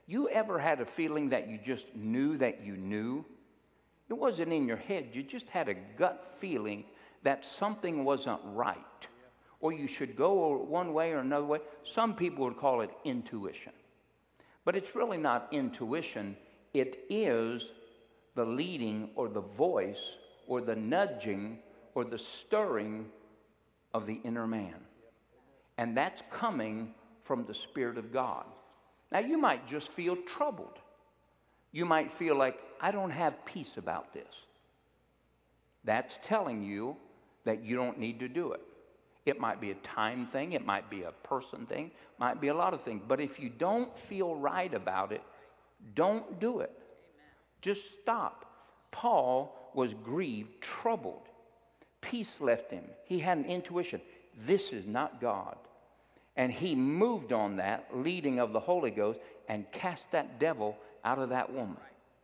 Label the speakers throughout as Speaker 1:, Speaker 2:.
Speaker 1: You ever had a feeling that you just knew that you knew? It wasn't in your head. You just had a gut feeling that something wasn't right, or you should go one way or another way. Some people would call it intuition. But it's really not intuition. It is the leading or the voice or the nudging or the stirring of the inner man. And that's coming from the Spirit of God. Now, you might just feel troubled. You might feel like, I don't have peace about this. That's telling you that you don't need to do it. It might be a time thing. It might be a person thing. It might be a lot of things. But if you don't feel right about it, don't do it. Amen. Just stop. Paul was grieved, troubled. Peace left him. He had an intuition. This is not God. And he moved on that, leading of the Holy Ghost, and cast that devil out of that woman.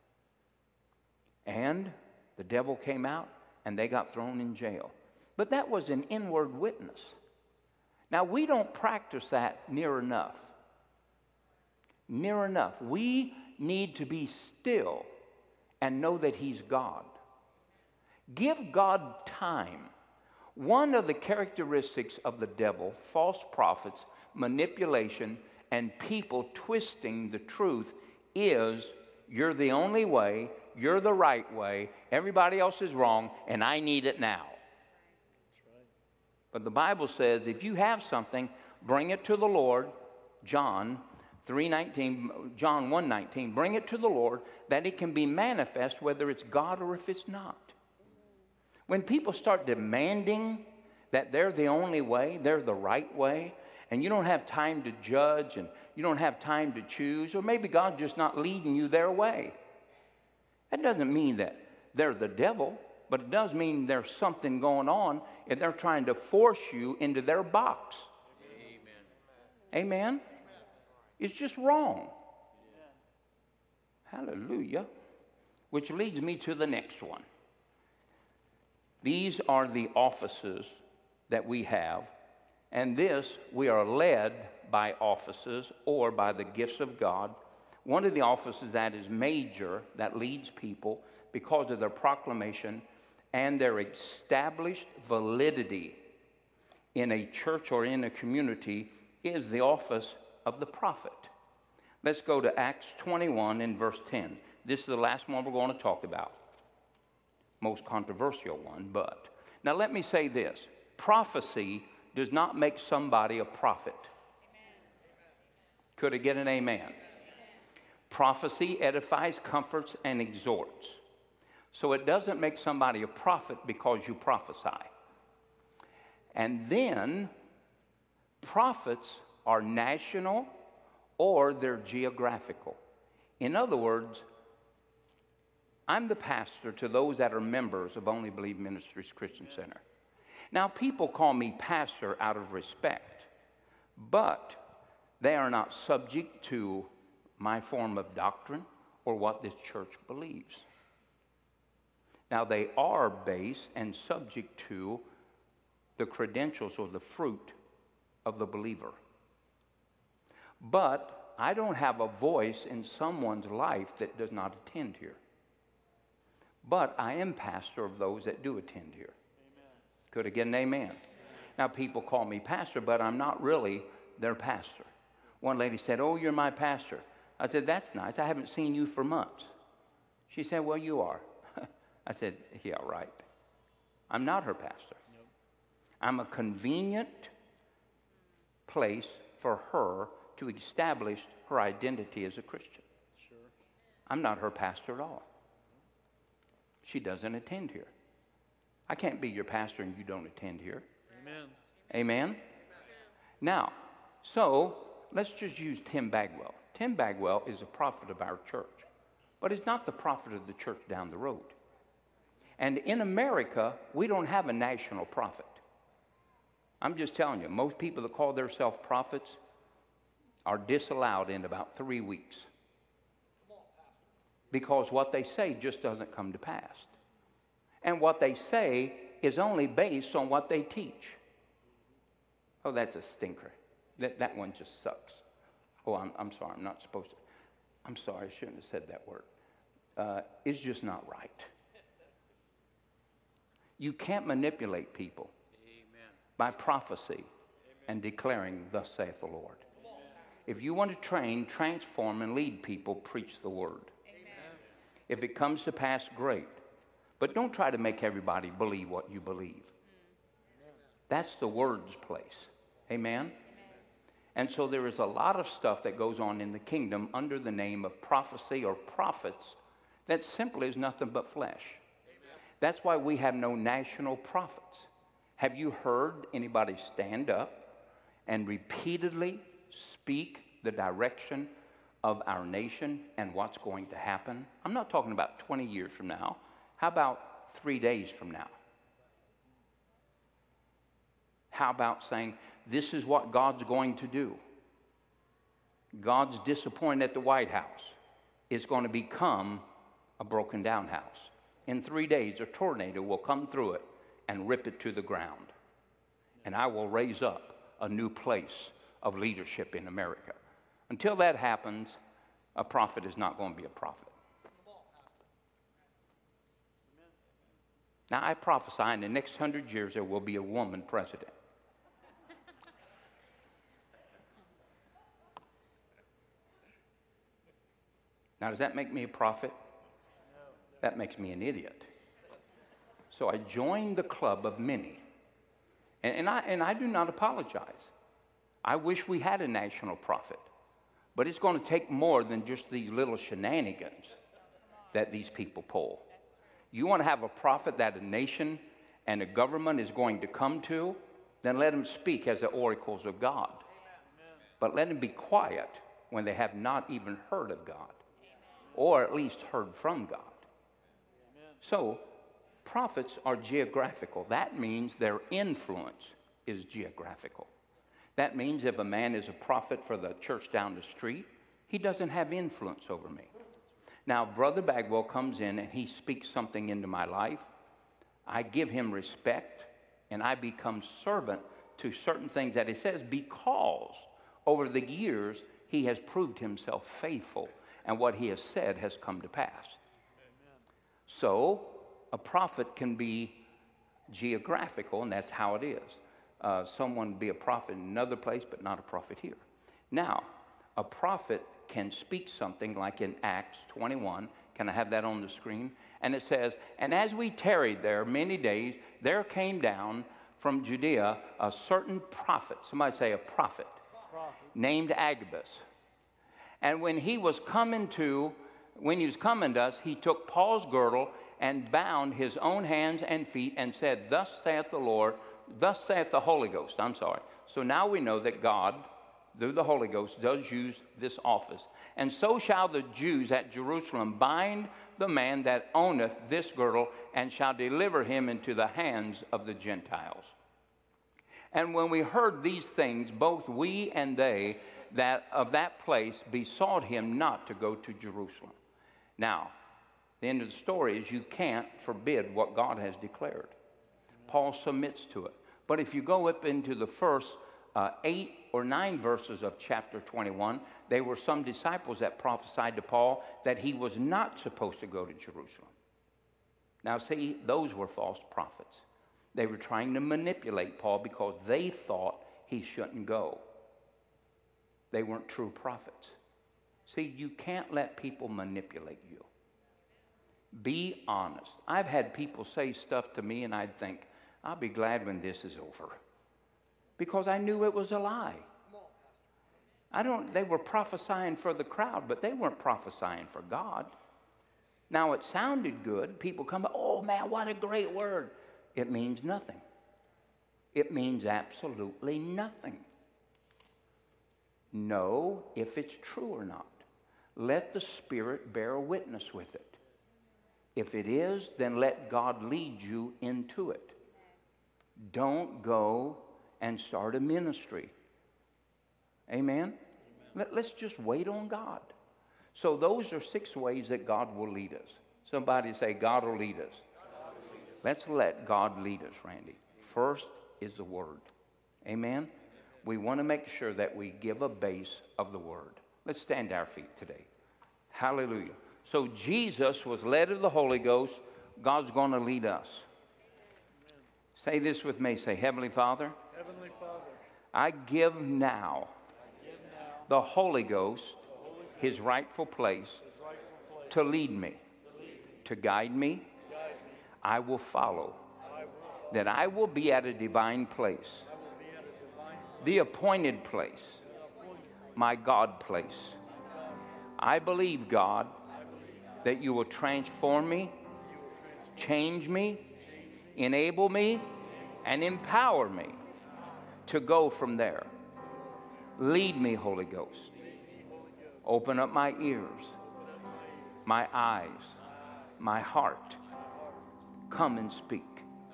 Speaker 1: And the devil came out, and they got thrown in jail. But that was an inward witness. Now, we don't practice that near enough. Near enough. We need to be still and know that He's God. Give God time. One of the characteristics of the devil, false prophets, manipulation, and people twisting the truth is you're the only way, you're the right way, everybody else is wrong, and I need it now. But the Bible says if you have something, bring it to the Lord. John 3:19, John 1:19, bring it to the Lord that it can be manifest whether it's God or if it's not. When people start demanding that they're the only way, they're the right way, and you don't have time to judge and you don't have time to choose, or maybe God's just not leading you their way. That doesn't mean that they're the devil, but it does mean there's something going on and they're trying to force you into their box. Amen. Amen? It's just wrong. Hallelujah. Which leads me to the next one. These are the offices that we have, and this, we are led by offices or by the gifts of God. One of the offices that is major, that leads people because of their proclamation and their established validity in a church or in a community, is the office of the prophet. Let's go to Acts 21 in verse 10. This is the last one we're going to talk about. Most controversial one, but. Now let me say this. Prophecy does not make somebody a prophet. Could I get an amen? Prophecy edifies, comforts, and exhorts. So it doesn't make somebody a prophet because you prophesy. And then prophets are national or they're geographical. In other words, I'm the pastor to those that are members of Only Believe Ministries Christian Center. Now, people call me pastor out of respect, but they are not subject to my form of doctrine or what this church believes. Now, they are based and subject to the credentials or the fruit of the believer. But I don't have a voice in someone's life that does not attend here. But I am pastor of those that do attend here. Amen. Could I get an amen? Amen? Now, people call me pastor, but I'm not really their pastor. One lady said, "Oh, you're my pastor." I said, "That's nice. I haven't seen you for months." She said, "Well, you are." I said, "Yeah, right." I'm not her pastor. Nope. I'm a convenient place for her to establish her identity as a Christian. Sure. I'm not her pastor at all. She doesn't attend here. I can't be your pastor and you don't attend here. Amen. Amen? Now, so let's just use Tim Bagwell. Tim Bagwell is a prophet of our church, but he's not the prophet of the church down the road. And in America, we don't have a national prophet. I'm just telling you, most people that call themselves prophets are disallowed in about 3 weeks. Because what they say just doesn't come to pass. And what they say is only based on what they teach. Oh, that's a stinker. That one just sucks. Oh, I'm sorry, I'm not supposed to. I'm sorry, I shouldn't have said that word. It's just not right. You can't manipulate people by prophecy and declaring, thus saith the Lord. If you want to train, transform, and lead people, preach the word. If it comes to pass, great. But don't try to make everybody believe what you believe. That's the word's place. Amen? And so there is a lot of stuff that goes on in the kingdom under the name of prophecy or prophets that simply is nothing but flesh. That's why we have no national prophets. Have you heard anybody stand up and repeatedly speak the direction of our nation and what's going to happen? I'm not talking about 20 years from now. How about 3 days from now? How about saying, this is what God's going to do? God's disappointed at the White House. It's going to become a broken down house. In 3 days, a tornado will come through it and rip it to the ground. And I will raise up a new place of leadership in America. Until that happens, a prophet is not going to be a prophet. Now, I prophesy in the next 100 years there will be a woman president. Now, does that make me a prophet? That makes me an idiot. So I joined the club of many. And I do not apologize. I wish we had a national prophet. But it's going to take more than just these little shenanigans that these people pull. You want to have a prophet that a nation and a government is going to come to, then let them speak as the oracles of God. But let them be quiet when they have not even heard of God, or at least heard from God. So, prophets are geographical. That means their influence is geographical. That means if a man is a prophet for the church down the street, he doesn't have influence over me. Now, Brother Bagwell comes in and he speaks something into my life. I give him respect and I become servant to certain things that he says because over the years he has proved himself faithful and what he has said has come to pass. So, a prophet can be geographical, and that's how it is. Someone be a prophet in another place, but not a prophet here. Now, a prophet can speak something like in Acts 21. Can I have that on the screen? And it says, and as we tarried there many days, there came down from Judea a certain prophet. Somebody say a prophet. Named Agabus. And when he was coming to us, he took Paul's girdle and bound his own hands and feet and said, thus saith the Lord, thus saith the Holy Ghost. So now we know that God, through the Holy Ghost, does use this office. And so shall the Jews at Jerusalem bind the man that owneth this girdle and shall deliver him into the hands of the Gentiles. And when we heard these things, both we and they that of that place besought him not to go to Jerusalem. Now, the end of the story is you can't forbid what God has declared. Paul submits to it. But if you go up into the first 8 or 9 verses of chapter 21, there were some disciples that prophesied to Paul that he was not supposed to go to Jerusalem. Now, see, those were false prophets. They were trying to manipulate Paul because they thought he shouldn't go. They weren't true prophets. See, you can't let people manipulate you. Be honest. I've had people say stuff to me and I'd think, I'll be glad when this is over. Because I knew it was a lie. They were prophesying for the crowd, but they weren't prophesying for God. Now it sounded good. People come, oh man, what a great word. It means nothing. It means absolutely nothing. Know if it's true or not. Let the Spirit bear witness with it. If it is, then let God lead you into it. Don't go and start a ministry. Amen? Let's just wait on God. So those are 6 ways that God will lead us. Somebody say, God will lead us. Let's let God lead us, Randy. First is the Word. Amen? We want to make sure that we give a base of the Word. Let's stand to our feet today. Hallelujah. So Jesus was led of the Holy Ghost. God's going to lead us. Say this with me. Say, Heavenly Father, I give now the Holy Ghost his rightful place to lead me, to guide me. I will follow. That I will be at a divine place, the appointed place, my God place. I believe, God, that you will transform me, change me, enable me, and empower me to go from there. Lead me, Holy Ghost. Open up my ears, my eyes, my heart. Come and speak.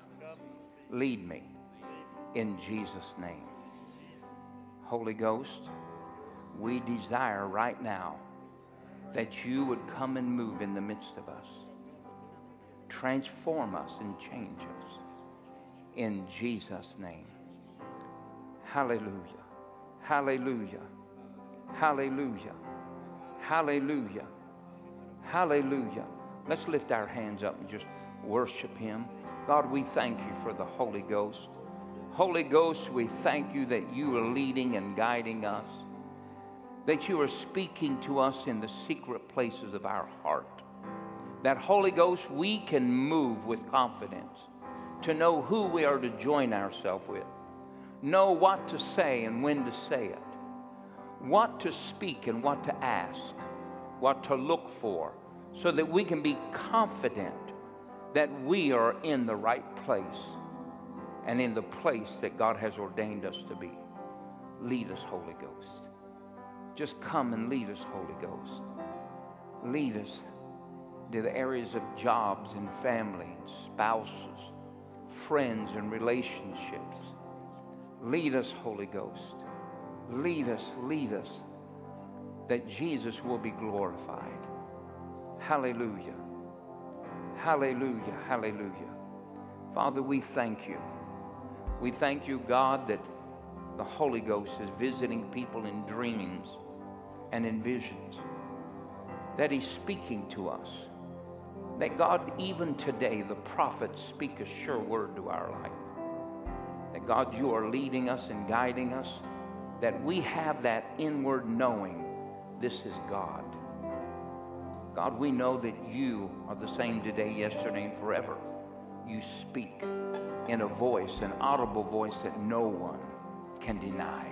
Speaker 1: Lead me in Jesus' name. Holy Ghost, we desire right now that you would come and move in the midst of us. Transform us and change us in Jesus' name. Hallelujah. Hallelujah. Hallelujah. Hallelujah. Hallelujah. Let's lift our hands up and just worship him. God, we thank you for the Holy Ghost. Holy Ghost, we thank you that you are leading and guiding us, that you are speaking to us in the secret places of our heart. That Holy Ghost, we can move with confidence to know who we are to join ourselves with, know what to say and when to say it, what to speak and what to ask, what to look for, so that we can be confident that we are in the right place and in the place that God has ordained us to be. Lead us, Holy Ghost. Just come and lead us, Holy Ghost. Lead us to the areas of jobs and family and spouses, friends and relationships. Lead us, Holy Ghost. Lead us, that Jesus will be glorified. Hallelujah. Hallelujah. Hallelujah. Father, we thank you. We thank you, God, that the Holy Ghost is visiting people in dreams and in visions, that he's speaking to us, that God, even today, the prophets speak a sure word to our life, that God, you are leading us and guiding us, that we have that inward knowing, this is God. God, we know that you are the same today, yesterday, and forever. You speak in a voice, an audible voice that no one can deny.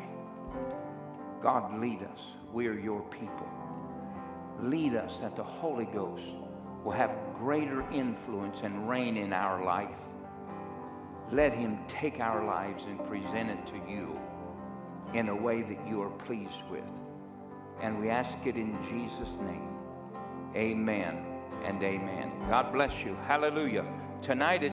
Speaker 1: God, lead us. We are your people. Lead us that the Holy Ghost will have greater influence and reign in our life. Let him take our lives and present it to you in a way that you are pleased with. And we ask it in Jesus' name. Amen and amen. God bless you. Hallelujah. Tonight